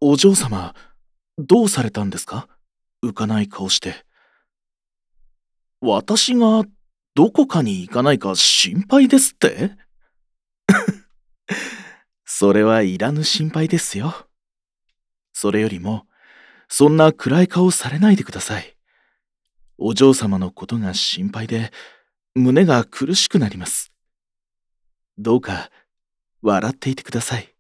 お嬢様、どうされたんですか？浮かない顔して。私がどこかに行かないか心配ですって？それはいらぬ心配ですよ。それよりも、そんな暗い顔されないでください。お嬢様のことが心配で、胸が苦しくなります。どうか、笑っていてください。